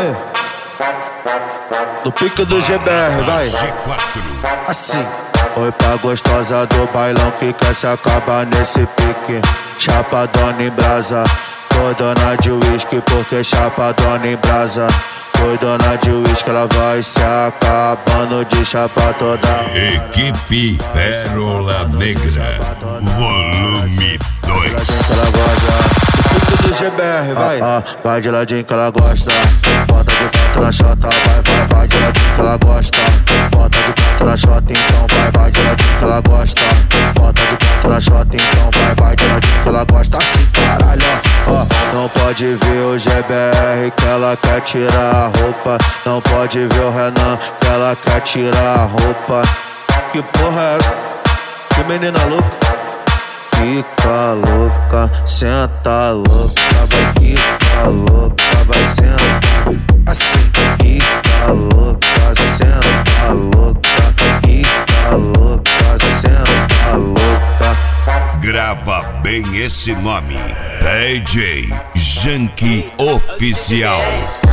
Aí, no pique do GBR, vai. Assim. Oi pra gostosa do bailão que quer se acabar nesse pique. Chapadona em brasa, foi dona de uísque porque chapadona em brasa. Foi dona de uísque, ela vai se acabando de chapa toda. Equipe Pérola Negra, volume 2. Ela gosta. Pique do GBR, vai. Vai de ladinho que ela gosta. Bota de canto na chota, vai de ladinho que ela gosta. Bota de canto na chota, então vai de ladinho que ela gosta. Bota de canto na chota, então vai de ladinho que ela gosta. Assim, caralho, ó. Não pode ver o GBR que ela quer tirar a roupa. Não pode ver o Renan que ela quer tirar a roupa. Que porra é essa? Que menina louca. Fica louca, senta louca, vai ficar louca, vai sentar. Assim, fica louca, senta louca, fica louca, senta louca. Grava bem esse nome, DJ Janky Oficial.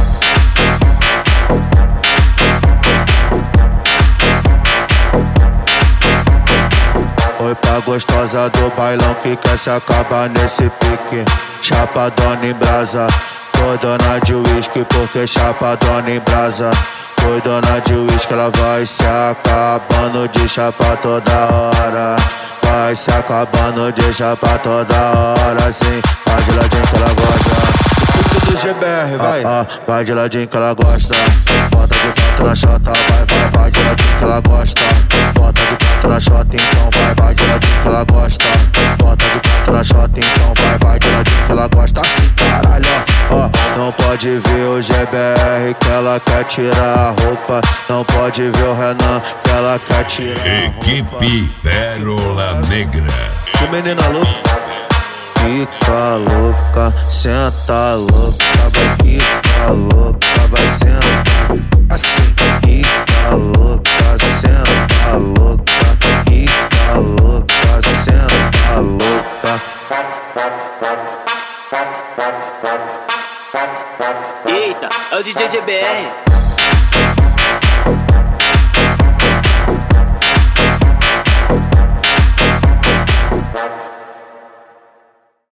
Oi pra gostosa do bailão que quer se acabar nesse pique. Chapadona em brasa, foi dona de uísque porque chapadona em brasa. Foi dona de uísque, ela vai se acabando de chapa toda hora. Vai se acabando de chapa toda hora, sim. Vai de ladinho que ela gosta. Pique do GBR, vai. Vai de ladinho que ela gosta. Bota de canto na chota, vai de ladinho que ela gosta. Bota de canto na chota, então vai de ladinho que ela gosta. Bota de canto na chota, então vai de ladinho que ela gosta. Assim, caralho, ó. Não pode ver o GBR que ela quer tirar a roupa. Não pode ver o Renan que ela quer tirar a roupa. Equipe Pérola Negra. Que menina louca. Fica louca, senta louca, vai ficar louca, vai sentar. Assim, fica louca, senta louca, fica louca, senta louca. Eita, é o DJ GBR.